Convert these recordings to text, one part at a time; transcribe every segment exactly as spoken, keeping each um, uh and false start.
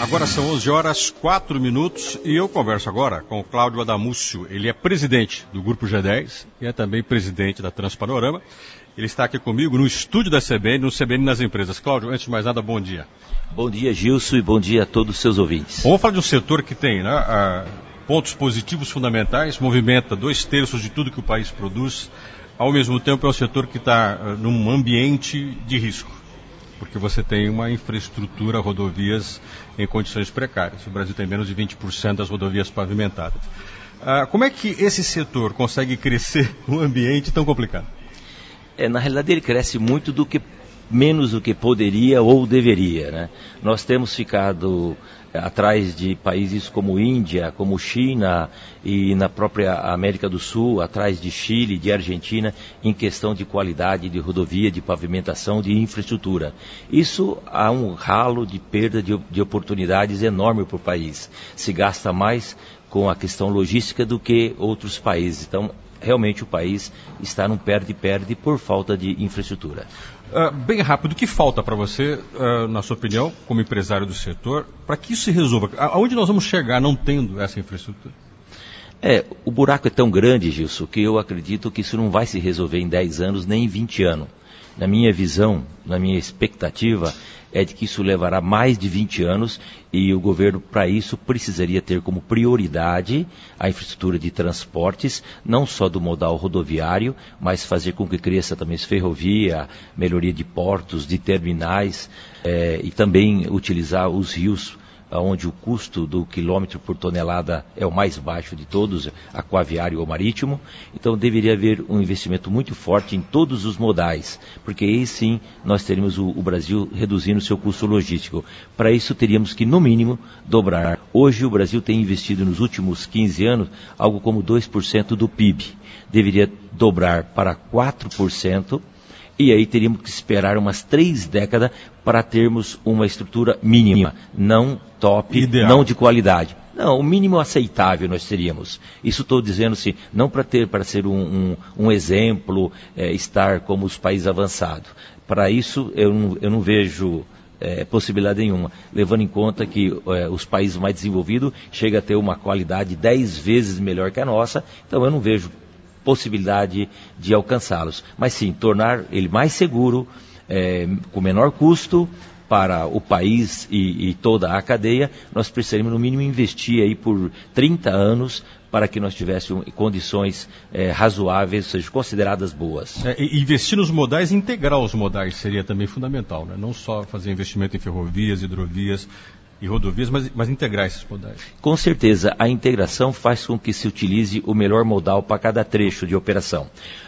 Agora são onze horas, quatro minutos e eu converso agora com o Cláudio Adamúcio. Ele é presidente do Grupo G dez e é também presidente da Transpanorama. Ele está aqui comigo no estúdio da C B N, no C B N nas empresas. Cláudio, antes de mais nada, bom dia. Bom dia, Gilson, e bom dia a todos os seus ouvintes. Vamos falar de um setor que tem, né, a, pontos positivos fundamentais, movimenta dois terços de tudo que o país produz. Ao mesmo tempo é um setor que está uh, num ambiente de risco, porque você tem uma infraestrutura, rodovias em condições precárias. O Brasil tem menos de vinte por cento das rodovias pavimentadas. Uh, como é que esse setor consegue crescer num ambiente tão complicado? É, na realidade ele cresce muito do que, menos do que poderia ou deveria, né? Nós temos ficado é, atrás de países como Índia, como China e na própria América do Sul, atrás de Chile, de Argentina, em questão de qualidade de rodovia, de pavimentação, de infraestrutura. Isso há um ralo de perda de, de oportunidades enorme para o país. Se gasta mais com a questão logística do que outros países. Então, realmente o país está num perde-perde por falta de infraestrutura. Uh, bem rápido, o que falta para você, uh, na sua opinião, como empresário do setor, para que isso se resolva? Aonde nós vamos chegar não tendo essa infraestrutura? É, o buraco é tão grande, Gilson, que eu acredito que isso não vai se resolver em dez anos nem em vinte anos. Na minha visão, na minha expectativa, é de que isso levará mais de vinte anos e o governo, para isso, precisaria ter como prioridade a infraestrutura de transportes, não só do modal rodoviário, mas fazer com que cresça também ferrovia, melhoria de portos, de terminais, eh, e também utilizar os rios, onde o custo do quilômetro por tonelada é o mais baixo de todos, aquaviário ou marítimo. Então deveria haver um investimento muito forte em todos os modais, porque aí sim nós teríamos o, o Brasil reduzindo o seu custo logístico. Para isso teríamos que, no mínimo, dobrar. Hoje o Brasil tem investido nos últimos quinze anos algo como dois por cento do P I B. Deveria dobrar para quatro por cento. E aí teríamos que esperar umas três décadas para termos uma estrutura mínima, não top, ideal, não de qualidade. Não, o mínimo aceitável nós teríamos. Isso estou dizendo assim, não para ter, para ser um, um, um exemplo, é, estar como os países avançados. Para isso eu não, eu não vejo é, possibilidade nenhuma, levando em conta que é, os países mais desenvolvidos chegam a ter uma qualidade dez vezes melhor que a nossa, então eu não vejo possibilidade de alcançá-los, mas sim, tornar ele mais seguro, é, com menor custo para o país e, e toda a cadeia. Nós precisaríamos no mínimo investir aí por trinta anos para que nós tivéssemos condições é, razoáveis, ou seja, consideradas boas. É, investir nos modais, integrar os modais seria também fundamental, né? Não só fazer investimento em ferrovias, hidrovias e rodovias, mas, mas integrar esses modais. Com certeza, a integração faz com que se utilize o melhor modal para cada trecho de operação.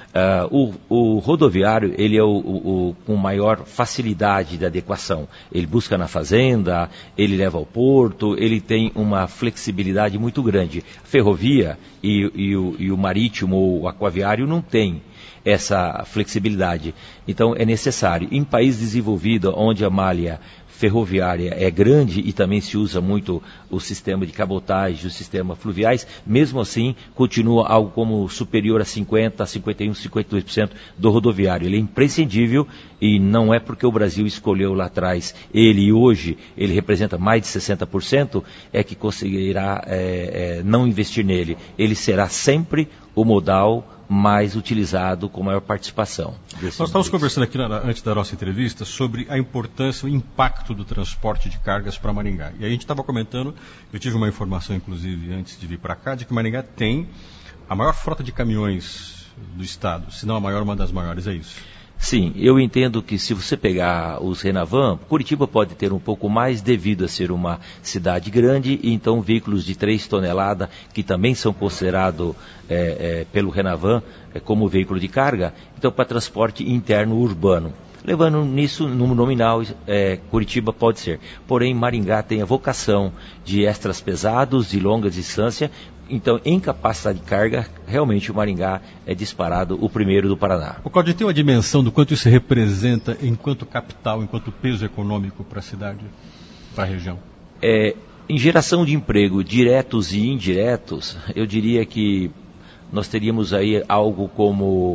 Uh, o, o rodoviário, ele é o, o, o com maior facilidade de adequação. Ele busca na fazenda, ele leva ao porto, ele tem uma flexibilidade muito grande. Ferrovia e, e, o, e o marítimo ou o aquaviário não tem essa flexibilidade. Então é necessário. Em país desenvolvido, onde a malha ferroviária é grande e também se usa muito o sistema de cabotagem, os sistemas fluviais, mesmo assim continua algo como superior a cinquenta por cento, a cinquenta e um por cento, cinquenta e dois por cento do rodoviário. Ele é imprescindível e não é porque o Brasil escolheu lá atrás ele e hoje ele representa mais de sessenta por cento, é que conseguirá é, é, não investir nele. Ele será sempre o modal mais utilizado com maior participação. Nós estávamos conversando aqui na, antes da nossa entrevista sobre a importância, o impacto do transporte de cargas para Maringá. E a gente estava comentando, eu tive uma informação inclusive antes de vir para cá, de que Maringá tem a maior frota de caminhões do estado, se não a maior, uma das maiores, é isso? Sim, eu entendo que se você pegar os Renavan, Curitiba pode ter um pouco mais devido a ser uma cidade grande, e então veículos de três toneladas, que também são considerados é, é, pelo Renavan é, como veículo de carga, então para transporte interno urbano. Levando nisso, no nominal, é, Curitiba pode ser. Porém, Maringá tem a vocação de extras pesados, de longa distância. Então, em capacidade de carga, realmente o Maringá é disparado o primeiro do Paraná. O Cláudio, tem uma dimensão do quanto isso representa enquanto capital, enquanto peso econômico para a cidade, para a região? É, em geração de emprego, diretos e indiretos, eu diria que nós teríamos aí algo como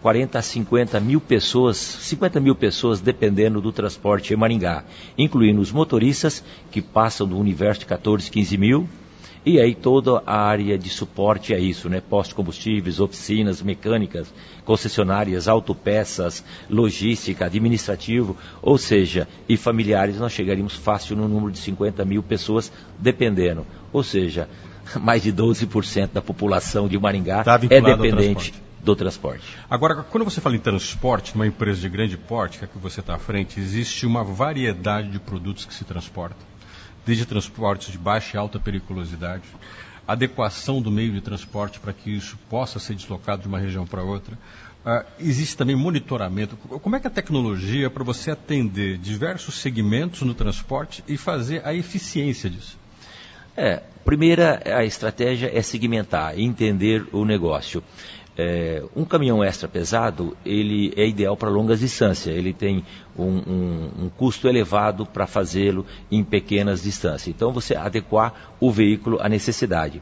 quarenta a cinquenta mil pessoas, cinquenta mil pessoas dependendo do transporte em Maringá, incluindo os motoristas, que passam do universo de quatorze, quinze mil, e aí toda a área de suporte a isso, né? Postos de combustíveis, oficinas mecânicas, concessionárias, autopeças, logística, administrativo, ou seja, e familiares, nós chegaríamos fácil no número de cinquenta mil pessoas dependendo, ou seja, mais de doze por cento da população de Maringá tá é dependente do transporte. Agora, quando você fala em transporte, numa empresa de grande porte, que é que você está à frente, existe uma variedade de produtos que se transportam, desde transportes de baixa e alta periculosidade, adequação do meio de transporte para que isso possa ser deslocado de uma região para outra. Uh, existe também monitoramento. Como é que a tecnologia para você atender diversos segmentos no transporte e fazer a eficiência disso? É, primeira, a estratégia é segmentar, entender o negócio. É, um caminhão extra pesado, ele é ideal para longas distâncias, ele tem um, um, um custo elevado para fazê-lo em pequenas distâncias. Então, você adequar o veículo à necessidade.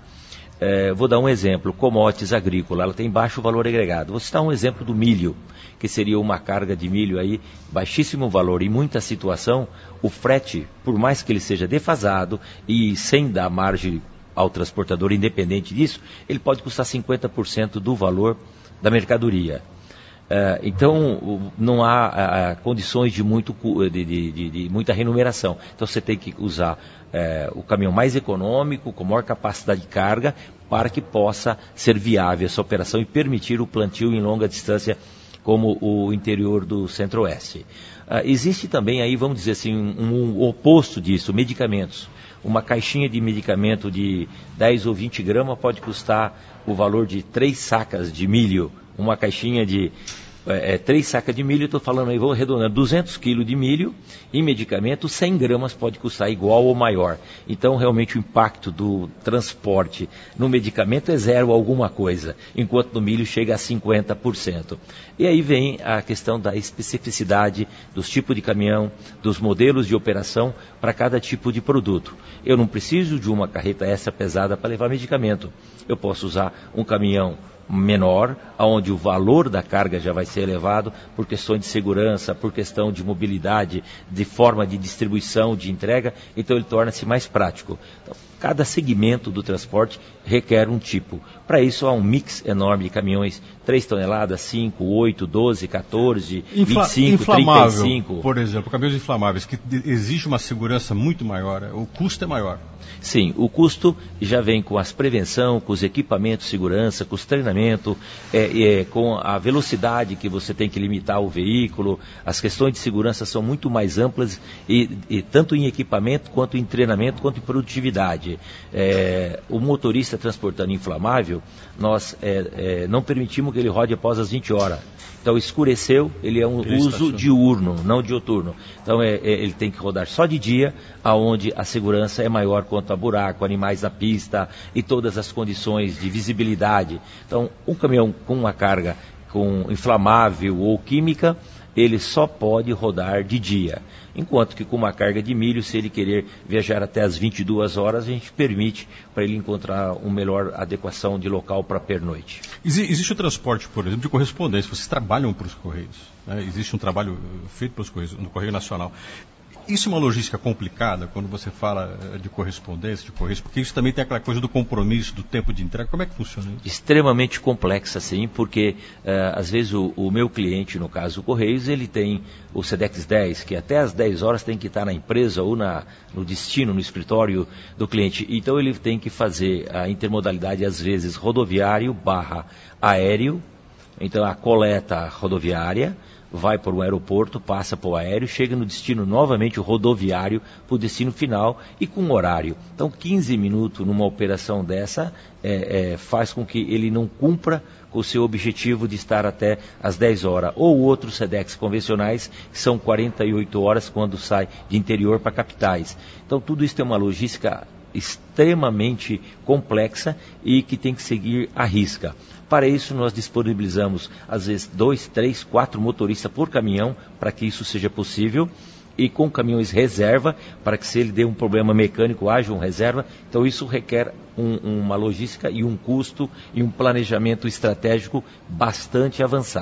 É, vou dar um exemplo, commodities agrícola, ela tem baixo valor agregado. Vou citar um exemplo do milho, que seria uma carga de milho aí, baixíssimo valor. Em muita situação, o frete, por mais que ele seja defasado e sem dar margem ao transportador, independente disso, ele pode custar cinquenta por cento do valor da mercadoria. Uh, então, não há uh, condições de, muito, de, de, de, de muita remuneração. Então, você tem que usar uh, o caminhão mais econômico, com maior capacidade de carga, para que possa ser viável essa operação e permitir o plantio em longa distância, como o interior do Centro-Oeste. Uh, existe também aí, vamos dizer assim, um, um oposto disso, medicamentos. Uma caixinha de medicamento de dez ou vinte gramas pode custar o valor de três sacas de milho. Uma caixinha de é, três sacas de milho, estou falando aí, vou arredondando, duzentos quilos de milho, em medicamento, cem gramas pode custar igual ou maior. Então, realmente, o impacto do transporte no medicamento é zero alguma coisa, enquanto no milho chega a cinquenta por cento. E aí vem a questão da especificidade dos tipos de caminhão, dos modelos de operação para cada tipo de produto. Eu não preciso de uma carreta extra pesada para levar medicamento. Eu posso usar um caminhão menor, onde o valor da carga já vai ser elevado por questões de segurança, por questão de mobilidade, de forma de distribuição, de entrega, então ele torna-se mais prático. Então, cada segmento do transporte requer um tipo. Para isso há um mix enorme de caminhões, três toneladas, cinco, oito, doze, quatorze, Infla- vinte e cinco, inflamável, trinta e cinco. Por exemplo, caminhões inflamáveis, que exige uma segurança muito maior, o custo é maior. Sim, o custo já vem com as prevenção, com os equipamentos de segurança, com os treinamentos, é, é, com a velocidade que você tem que limitar o veículo. As questões de segurança são muito mais amplas, e, e tanto em equipamento, quanto em treinamento, quanto em produtividade. É, o motorista transportando inflamável, nós é, é, não permitimos que ele rode após as vinte horas. Então, escureceu, ele é um ele uso diurno, não dioturno. Então, é, é, ele tem que rodar só de dia, aonde a segurança é maior quanto a buraco, animais na pista e todas as condições de visibilidade. Então, um caminhão com uma carga com inflamável ou química, ele só pode rodar de dia. Enquanto que com uma carga de milho, se ele querer viajar até as vinte e duas horas, a gente permite para ele encontrar uma melhor adequação de local para pernoite. Existe o transporte, por exemplo, de correspondência. Vocês trabalham para os Correios, né? Existe um trabalho feito pelos Correios, no Correio Nacional. Isso é uma logística complicada quando você fala de correspondência, de Correios, porque isso também tem aquela coisa do compromisso, do tempo de entrega. Como é que funciona isso? Extremamente complexa, sim, porque uh, às vezes o, o meu cliente, no caso o Correios, ele tem o SEDEX dez, que até às dez horas tem que estar na empresa ou na, no destino, no escritório do cliente. Então ele tem que fazer a intermodalidade, às vezes, rodoviário barra aéreo, então a coleta rodoviária, vai para o aeroporto, passa para o aéreo, chega no destino novamente o rodoviário para o destino final e com horário. Então, quinze minutos numa operação dessa é, é, faz com que ele não cumpra com o seu objetivo de estar até às dez horas. Ou outros SEDEX convencionais, que são quarenta e oito horas quando sai de interior para capitais. Então, tudo isso tem uma logística extremamente complexa e que tem que seguir à risca. Para isso, nós disponibilizamos, às vezes, dois, três, quatro motoristas por caminhão, para que isso seja possível, e com caminhões reserva, para que se ele der um problema mecânico, haja um reserva. Então, isso requer um, uma logística e um custo e um planejamento estratégico bastante avançado.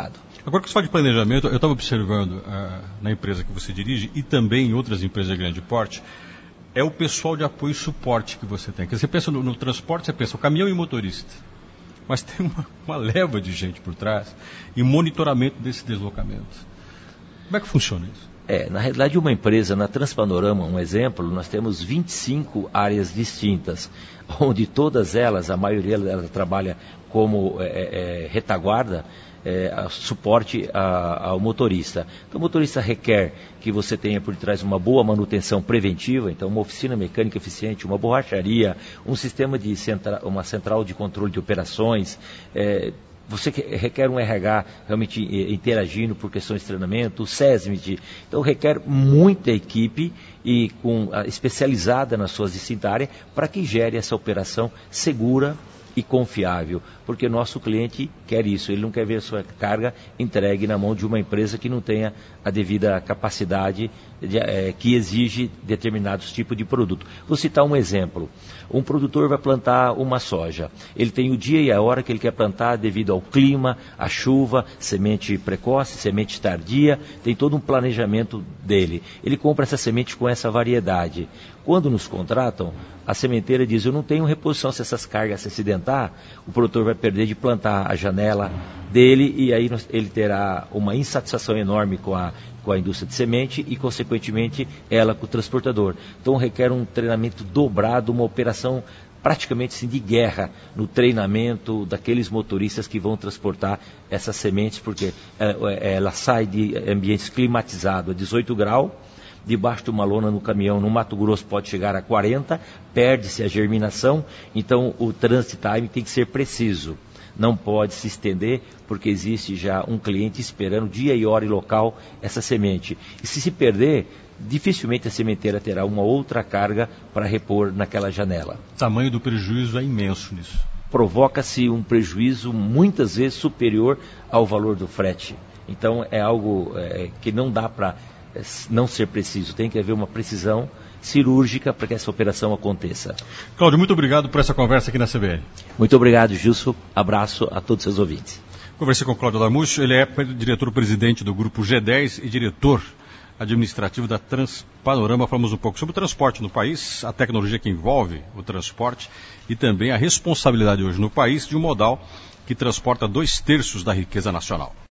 Agora que você fala de planejamento, eu estava observando uh, na empresa que você dirige e também em outras empresas de grande porte, é o pessoal de apoio e suporte que você tem. Quer dizer, você pensa no, no transporte, você pensa o caminhão e o motorista. Mas tem uma, uma leva de gente por trás e monitoramento desse deslocamento. Como é que funciona isso? É, na realidade, uma empresa, na Transpanorama, um exemplo, nós temos vinte e cinco áreas distintas, onde todas elas, a maioria delas trabalha como é, é, retaguarda, é, suporte a, ao motorista. Então, o motorista requer que você tenha por trás uma boa manutenção preventiva, então uma oficina mecânica eficiente, uma borracharia, um sistema de centra, uma central de controle de operações, é, você requer um R H realmente interagindo por questões de treinamento, o SESMIT, então requer muita equipe e com, especializada nas suas distintas áreas para que gere essa operação segura e confiável, porque o nosso cliente quer isso, ele não quer ver a sua carga entregue na mão de uma empresa que não tenha a devida capacidade de, é, que exige determinados tipos de produto. Vou citar um exemplo. Um produtor vai plantar uma soja. Ele tem o dia e a hora que ele quer plantar devido ao clima, à chuva, semente precoce, semente tardia, tem todo um planejamento dele. Ele compra essa semente com essa variedade. Quando nos contratam, a sementeira diz, eu não tenho reposição se essas cargas se acidentar, o produtor vai perder de plantar a janela dele e aí ele terá uma insatisfação enorme com a, com a indústria de semente e, consequentemente, ela com o transportador. Então requer um treinamento dobrado, uma operação praticamente assim, de guerra no treinamento daqueles motoristas que vão transportar essas sementes, porque ela, ela sai de ambientes climatizados a dezoito graus, debaixo de uma lona no caminhão, no Mato Grosso pode chegar a quarenta, perde-se a germinação, então o transit time tem que ser preciso. Não pode se estender, porque existe já um cliente esperando dia e hora e local essa semente. E se se perder, dificilmente a sementeira terá uma outra carga para repor naquela janela. O tamanho do prejuízo é imenso nisso. Provoca-se um prejuízo muitas vezes superior ao valor do frete. Então é algo é, que não dá para não ser preciso, tem que haver uma precisão cirúrgica para que essa operação aconteça. Cláudio, muito obrigado por essa conversa aqui na C B N. Muito obrigado, Gilson. Abraço a todos os seus ouvintes. Conversei com o Cláudio Lamúcio, ele é diretor-presidente do Grupo G dez e diretor administrativo da Transpanorama. Falamos um pouco sobre o transporte no país, a tecnologia que envolve o transporte e também a responsabilidade hoje no país de um modal que transporta dois terços da riqueza nacional.